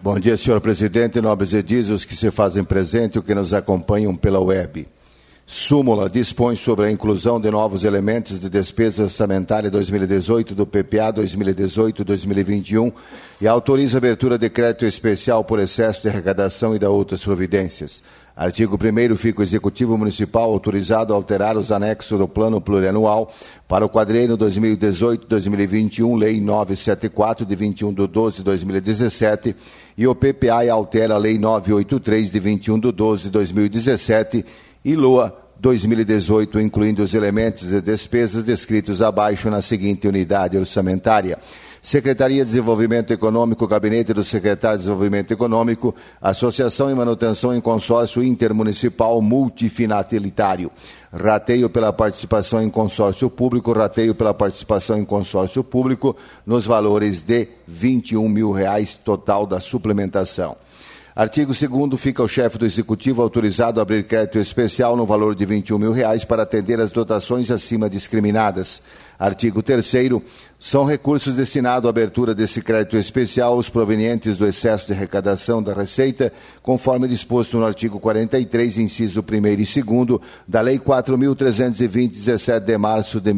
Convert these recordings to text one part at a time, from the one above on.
Bom dia, senhor presidente, nobres edízios que se fazem presente e que nos acompanham pela web. Súmula dispõe sobre a inclusão de novos elementos de despesa orçamentária 2018 do PPA 2018-2021 e autoriza a abertura de crédito especial por excesso de arrecadação e da outras providências. Artigo 1º, fica o Executivo Municipal autorizado a alterar os anexos do Plano Plurianual para o quadriênio 2018-2021, Lei 974, de 21/12/2017, e o PPA altera a Lei 983, de 21/12/2017, e LOA 2018, incluindo os elementos de despesas descritos abaixo na seguinte unidade orçamentária: Secretaria de Desenvolvimento Econômico, Gabinete do Secretário de Desenvolvimento Econômico, Associação e Manutenção em Consórcio Intermunicipal Multifinalitário. Rateio pela participação em consórcio público, rateio pela participação em consórcio público nos valores de R$21 mil total da suplementação. Artigo 2º, fica o chefe do Executivo autorizado a abrir crédito especial no valor de R$21 mil para atender as dotações acima discriminadas. Artigo 3º, são recursos destinados à abertura desse crédito especial os provenientes do excesso de arrecadação da Receita, conforme disposto no artigo 43, inciso 1º e 2º, da Lei 4.320, 17 de março de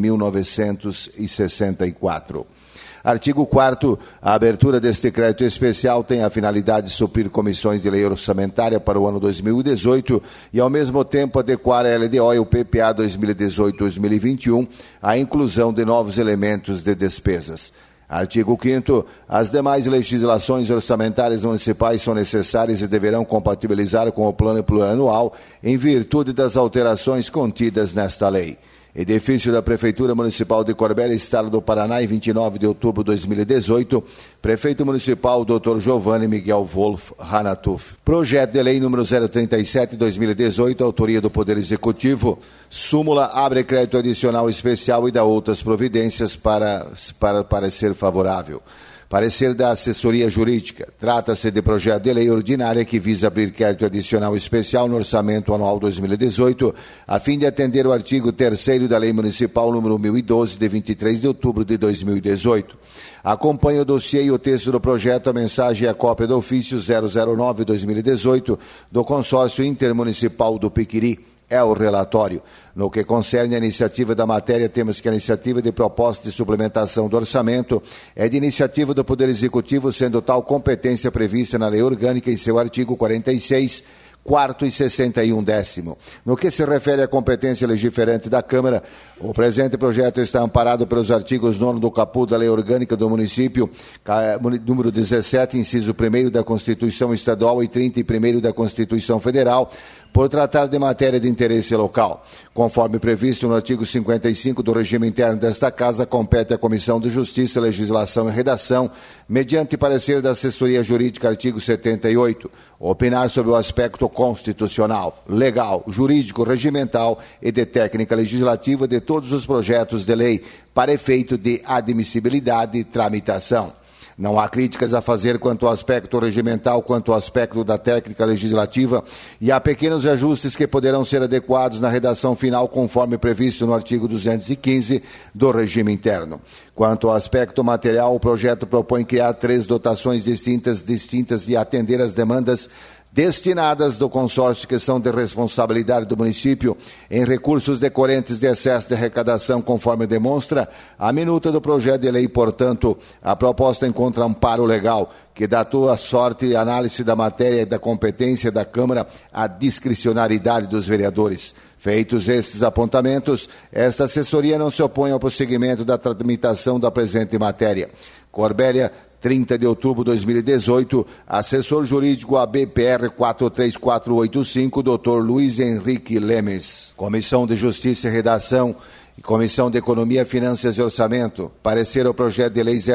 1964. Artigo 4º, a abertura deste crédito especial tem a finalidade de suprir comissões de lei orçamentária para o ano 2018 e, ao mesmo tempo, adequar a LDO e o PPA 2018-2021 à inclusão de novos elementos de despesas. Artigo 5º, as demais legislações orçamentárias municipais são necessárias e deverão compatibilizar com o Plano Plurianual em virtude das alterações contidas nesta lei. Edifício da Prefeitura Municipal de Corbélia, Estado do Paraná, em 29 de outubro de 2018. Prefeito Municipal, Dr. Giovanni Miguel Wolf Hanatuf. Projeto de Lei número 037/2018, autoria do Poder Executivo. Súmula abre crédito adicional especial e dá outras providências para parecer favorável. Parecer da assessoria jurídica. Trata-se de projeto de lei ordinária que visa abrir crédito adicional especial no orçamento anual 2018, a fim de atender o artigo 3º da Lei Municipal número 1012, de 23 de outubro de 2018. Acompanha o dossiê e o texto do projeto, a mensagem e a cópia do ofício 009/2018 do Consórcio Intermunicipal do Piquiri. É o relatório. No que concerne a iniciativa da matéria, temos que a iniciativa de proposta de suplementação do orçamento é de iniciativa do Poder Executivo, sendo tal competência prevista na Lei Orgânica em seu artigo 46, 4º e 61º. No que se refere à competência legiferante da Câmara, o presente projeto está amparado pelos artigos 9º do caput da Lei Orgânica do Município, número 17, inciso 1º da Constituição Estadual e 31º da Constituição Federal, por tratar de matéria de interesse local. Conforme previsto no artigo 55 do regime interno desta Casa, compete à Comissão de Justiça, Legislação e Redação, mediante parecer da assessoria jurídica, artigo 78, opinar sobre o aspecto constitucional, legal, jurídico, regimental e de técnica legislativa de todos os projetos de lei para efeito de admissibilidade e tramitação. Não há críticas a fazer quanto ao aspecto regimental, quanto ao aspecto da técnica legislativa, e há pequenos ajustes que poderão ser adequados na redação final, conforme previsto no artigo 215 do regime interno. Quanto ao aspecto material, o projeto propõe criar 3 dotações distintas e atender às demandas destinadas do consórcio, que são de responsabilidade do município, em recursos decorrentes de excesso de arrecadação, conforme demonstra a minuta do projeto de lei. Portanto, a proposta encontra amparo legal, que dá tua sorte e análise da matéria e da competência da Câmara à discricionariedade dos vereadores. Feitos estes apontamentos, esta assessoria não se opõe ao prosseguimento da tramitação da presente matéria. Corbélia, 30 de outubro de 2018, assessor jurídico ABPR 43485, Dr. Luiz Henrique Lemes. Comissão de Justiça e Redação e Comissão de Economia, Finanças e Orçamento. Parecer ao projeto de lei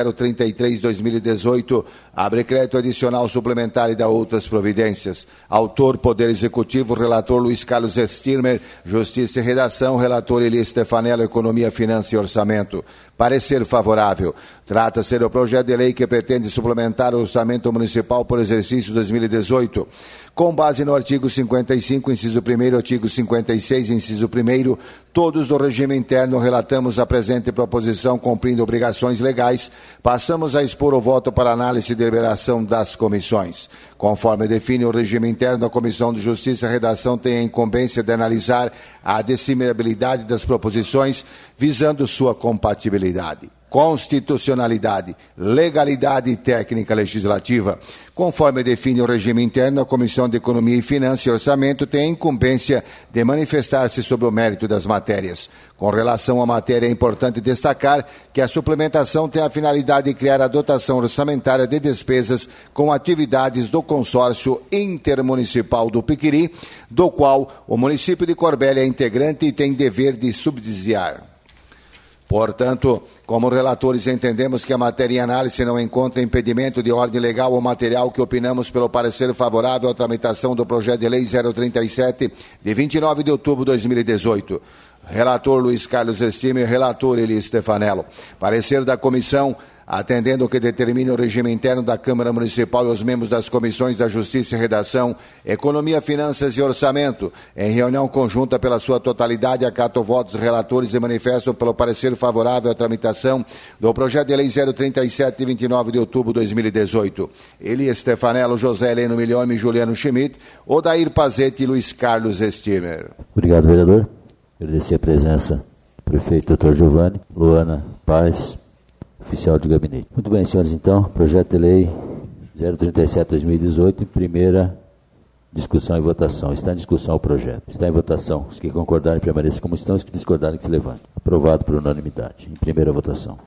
033/2018, abre crédito adicional suplementar e dá outras providências. Autor, Poder Executivo, relator Luiz Carlos Stirmer, Justiça e Redação, relator Eli Stefanello, Economia, Finanças e Orçamento. Parecer favorável. Trata-se do projeto de lei que pretende suplementar o orçamento municipal por exercício 2018. Com base no artigo 55, inciso 1º, artigo 56, inciso 1º, todos do regime interno relatamos a presente proposição cumprindo obrigações legais, passamos a expor o voto para análise e deliberação das comissões. Conforme define o regime interno, a Comissão de Justiça e Redação tem a incumbência de analisar a disseminabilidade das proposições, visando sua compatibilidade, constitucionalidade, legalidade e técnica legislativa. Conforme define o regime interno, a Comissão de Economia e Finanças e Orçamento tem a incumbência de manifestar-se sobre o mérito das matérias. Com relação à matéria, é importante destacar que a suplementação tem a finalidade de criar a dotação orçamentária de despesas com atividades do consórcio intermunicipal do Piquiri, do qual o município de Corbélia é integrante e tem dever de subsidiar. Portanto, como relatores, entendemos que a matéria em análise não encontra impedimento de ordem legal ou material que opinamos pelo parecer favorável à tramitação do projeto de lei 037, de 29 de outubro de 2018. Relator Luiz Carlos Estime, relator Eli Stefanello. Parecer da comissão, atendendo o que determina o regime interno da Câmara Municipal e os membros das comissões da Justiça e Redação, Economia, Finanças e Orçamento, em reunião conjunta pela sua totalidade, acatam votos relatores e manifestam pelo parecer favorável à tramitação do projeto de lei 037, de 29 de outubro de 2018. Eli Stefanello, José Heleno Milhome, Juliano Schmidt, Odair Pazete e Luiz Carlos Estimer. Obrigado, vereador. Agradecer a presença do prefeito Dr. Giovanni, Luana Paz, oficial de gabinete. Muito bem, senhores, então, projeto de lei 037/2018, primeira discussão e votação. Está em discussão o projeto. Está em votação. Os que concordarem permaneçam como estão, os que discordarem que se levantem. Aprovado por unanimidade. Em primeira votação.